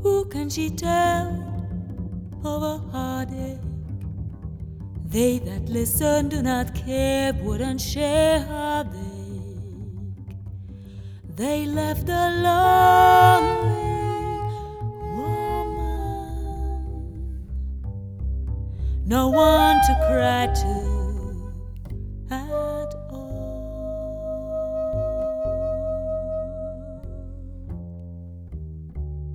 Who can she tell of a heartache? They that listen do not care, wouldn't share her ache. They left a lonely woman, no one to cry to.